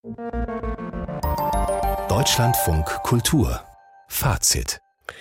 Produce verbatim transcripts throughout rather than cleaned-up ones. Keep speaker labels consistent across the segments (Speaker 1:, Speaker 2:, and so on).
Speaker 1: Deutschlandfunk Kultur Fazit.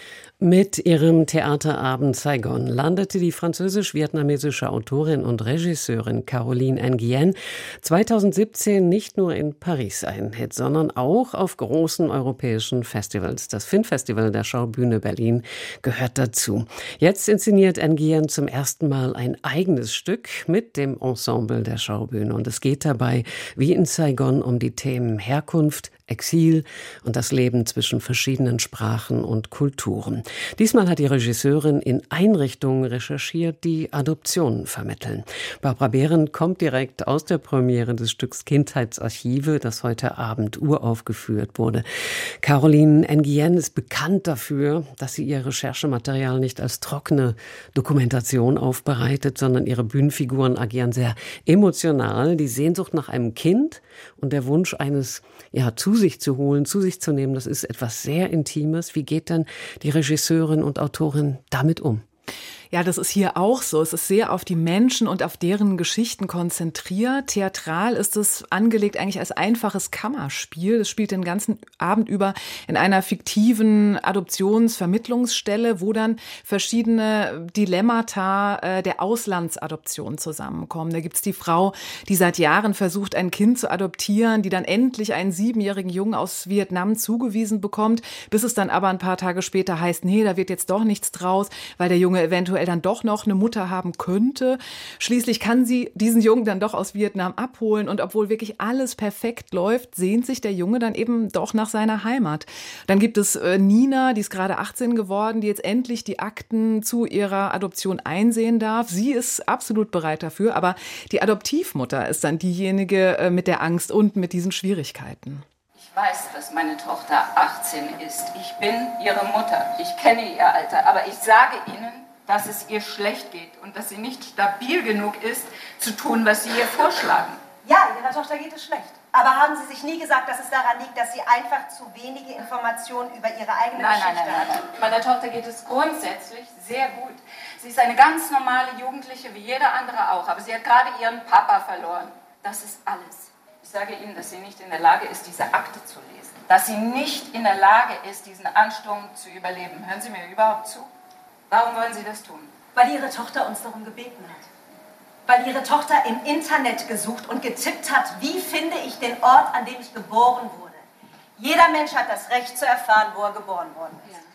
Speaker 2: Mit ihrem Theaterabend Saigon landete die französisch-vietnamesische Autorin und Regisseurin Caroline Nguyen zweitausendsiebzehn nicht nur in Paris einen Hit, sondern auch auf großen europäischen Festivals. Das Filmfestival der Schaubühne Berlin gehört dazu. Jetzt inszeniert Nguyen zum ersten Mal ein eigenes Stück mit dem Ensemble der Schaubühne. Und es geht dabei, wie in Saigon, um die Themen Herkunft, Exil und das Leben zwischen verschiedenen Sprachen und Kulturen. Diesmal hat die Regisseurin in Einrichtungen recherchiert, die Adoptionen vermitteln. Barbara Behrendt kommt direkt aus der Premiere des Stücks Kindheitsarchive, das heute Abend uraufgeführt wurde. Caroline Nguyen ist bekannt dafür, dass sie ihr Recherchematerial nicht als trockene Dokumentation aufbereitet, sondern ihre Bühnenfiguren agieren sehr emotional. Die Sehnsucht nach einem Kind und der Wunsch eines, ja, zu sich zu holen, zu sich zu nehmen, das ist etwas sehr Intimes. Wie geht dann die Regisseurin und Autorin damit um?
Speaker 3: Ja, das ist hier auch so. Es ist sehr auf die Menschen und auf deren Geschichten konzentriert. Theatral ist es angelegt eigentlich als einfaches Kammerspiel. Das spielt den ganzen Abend über in einer fiktiven Adoptionsvermittlungsstelle, wo dann verschiedene Dilemmata äh, der Auslandsadoption zusammenkommen. Da gibt's die Frau, die seit Jahren versucht, ein Kind zu adoptieren, die dann endlich einen siebenjährigen Jungen aus Vietnam zugewiesen bekommt, bis es dann aber ein paar Tage später heißt, nee, da wird jetzt doch nichts draus, weil der Junge eventuell dann doch noch eine Mutter haben könnte. Schließlich kann sie diesen Jungen dann doch aus Vietnam abholen und obwohl wirklich alles perfekt läuft, sehnt sich der Junge dann eben doch nach seiner Heimat. Dann gibt es äh, Nina, die ist gerade achtzehn geworden, die jetzt endlich die Akten zu ihrer Adoption einsehen darf. Sie ist absolut bereit dafür, aber die Adoptivmutter ist dann diejenige äh, mit der Angst und mit diesen Schwierigkeiten.
Speaker 4: Ich weiß, dass meine Tochter achtzehn ist. Ich bin ihre Mutter. Ich kenne ihr Alter. Aber ich sage Ihnen, dass es ihr schlecht geht und dass sie nicht stabil genug ist, zu tun, was Sie ihr vorschlagen.
Speaker 5: Ja, Ihrer Tochter geht es schlecht. Aber haben Sie sich nie gesagt, dass es daran liegt, dass sie einfach zu wenige Informationen über ihre eigene
Speaker 4: nein,
Speaker 5: Geschichte
Speaker 4: nein, nein,
Speaker 5: hat?
Speaker 4: nein. Meiner Tochter geht es grundsätzlich sehr gut. Sie ist eine ganz normale Jugendliche, wie jeder andere auch. Aber sie hat gerade ihren Papa verloren. Das ist alles. Ich sage Ihnen, dass sie nicht in der Lage ist, diese Akte zu lesen. Dass sie nicht in der Lage ist, diesen Ansturm zu überleben. Hören Sie mir überhaupt zu? Warum wollen Sie das tun?
Speaker 5: Weil Ihre Tochter uns darum gebeten hat. Weil Ihre Tochter im Internet gesucht und getippt hat, wie finde ich den Ort, an dem ich geboren wurde. Jeder Mensch hat das Recht zu erfahren, wo er geboren worden ist.
Speaker 3: Ja.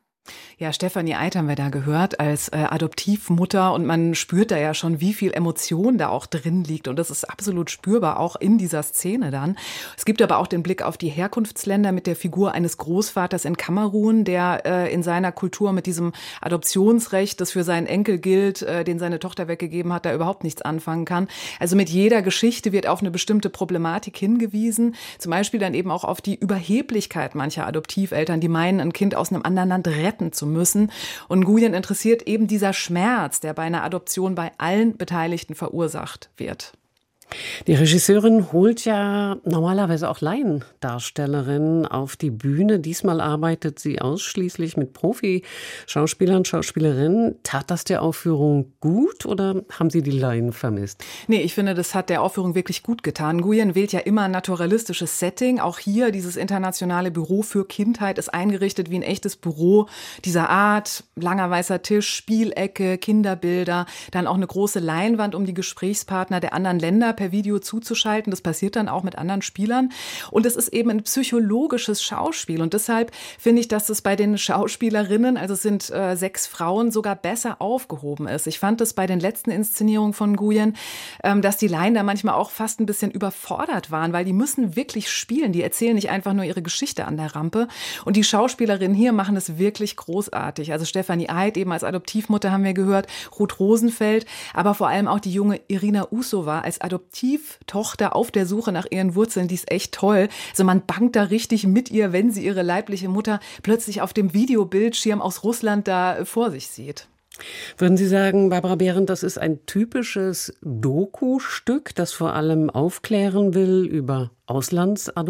Speaker 3: Ja, Stefanie Eid haben wir da gehört als äh, Adoptivmutter und man spürt da ja schon, wie viel Emotion da auch drin liegt und das ist absolut spürbar, auch in dieser Szene dann. Es gibt aber auch den Blick auf die Herkunftsländer mit der Figur eines Großvaters in Kamerun, der äh, in seiner Kultur mit diesem Adoptionsrecht, das für seinen Enkel gilt, äh, den seine Tochter weggegeben hat, da überhaupt nichts anfangen kann. Also mit jeder Geschichte wird auf eine bestimmte Problematik hingewiesen, zum Beispiel dann eben auch auf die Überheblichkeit mancher Adoptiveltern, die meinen, ein Kind aus einem anderen Land retten zu müssen. Und Nguyen interessiert eben dieser Schmerz, der bei einer Adoption bei allen Beteiligten verursacht wird.
Speaker 2: Die Regisseurin holt ja normalerweise auch Laiendarstellerinnen auf die Bühne. Diesmal arbeitet sie ausschließlich mit Profi-Schauspielern, Schauspielerinnen. Tat das der Aufführung gut oder haben Sie die Laien vermisst?
Speaker 3: Nee, ich finde, das hat der Aufführung wirklich gut getan. Nguyen wählt ja immer ein naturalistisches Setting. Auch hier, dieses internationale Büro für Kindheit ist eingerichtet wie ein echtes Büro dieser Art. Langer weißer Tisch, Spielecke, Kinderbilder, dann auch eine große Leinwand, um die Gesprächspartner der anderen Länder per Video zuzuschalten. Das passiert dann auch mit anderen Spielern. Und es ist eben ein psychologisches Schauspiel. Und deshalb finde ich, dass es bei den Schauspielerinnen, also es sind äh, sechs Frauen, sogar besser aufgehoben ist. Ich fand es bei den letzten Inszenierungen von Nguyen, ähm, dass die Laien da manchmal auch fast ein bisschen überfordert waren, weil die müssen wirklich spielen. Die erzählen nicht einfach nur ihre Geschichte an der Rampe. Und die Schauspielerinnen hier machen es wirklich großartig. Also Stefanie Eid, eben als Adoptivmutter haben wir gehört, Ruth Rosenfeld, aber vor allem auch die junge Irina Usova als Adoptivmutter. Adoptivtochter auf der Suche nach ihren Wurzeln, die ist echt toll. Also man bangt da richtig mit ihr, wenn sie ihre leibliche Mutter plötzlich auf dem Videobildschirm aus Russland da vor sich sieht.
Speaker 2: Würden Sie sagen, Barbara Behrendt, das ist ein typisches Doku-Stück, das vor allem aufklären will über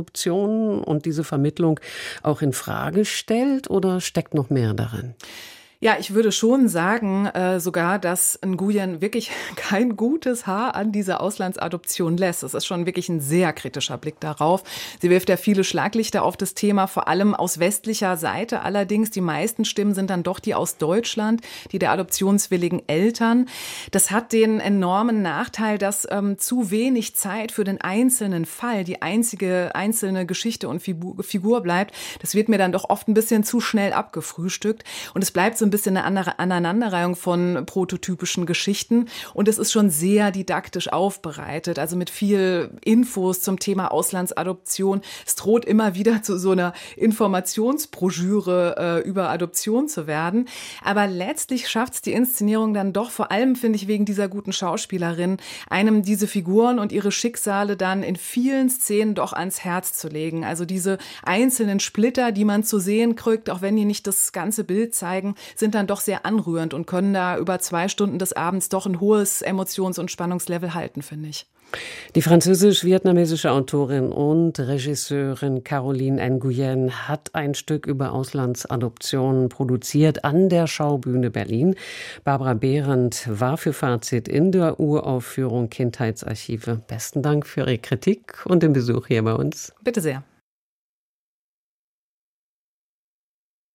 Speaker 2: Auslandsadoptionen und diese Vermittlung auch in Frage stellt, oder steckt noch mehr darin?
Speaker 3: Ja, ich würde schon sagen, äh, sogar, dass Nguyen wirklich kein gutes Haar an dieser Auslandsadoption lässt. Es ist schon wirklich ein sehr kritischer Blick darauf. Sie wirft ja viele Schlaglichter auf das Thema, vor allem aus westlicher Seite. Allerdings, die meisten Stimmen sind dann doch die aus Deutschland, die der adoptionswilligen Eltern. Das hat den enormen Nachteil, dass ähm, zu wenig Zeit für den einzelnen Fall, die einzige einzelne Geschichte und Figur bleibt. Das wird mir dann doch oft ein bisschen zu schnell abgefrühstückt. Und es bleibt so ein bisschen eine Aneinanderreihung von prototypischen Geschichten und es ist schon sehr didaktisch aufbereitet, also mit viel Infos zum Thema Auslandsadoption. Es droht immer wieder zu so einer Informationsbroschüre äh, über Adoption zu werden, aber letztlich schafft es die Inszenierung dann doch, vor allem finde ich wegen dieser guten Schauspielerin, einem diese Figuren und ihre Schicksale dann in vielen Szenen doch ans Herz zu legen. Also diese einzelnen Splitter, die man zu sehen kriegt, auch wenn die nicht das ganze Bild zeigen, sind dann doch sehr anrührend und können da über zwei Stunden des Abends doch ein hohes Emotions- und Spannungslevel halten, finde ich.
Speaker 2: Die französisch-vietnamesische Autorin und Regisseurin Caroline Nguyen hat ein Stück über Auslandsadoptionen produziert an der Schaubühne Berlin. Barbara Behrendt war für Fazit in der Uraufführung Kindheitsarchive. Besten Dank für Ihre Kritik und den Besuch hier bei uns.
Speaker 3: Bitte sehr.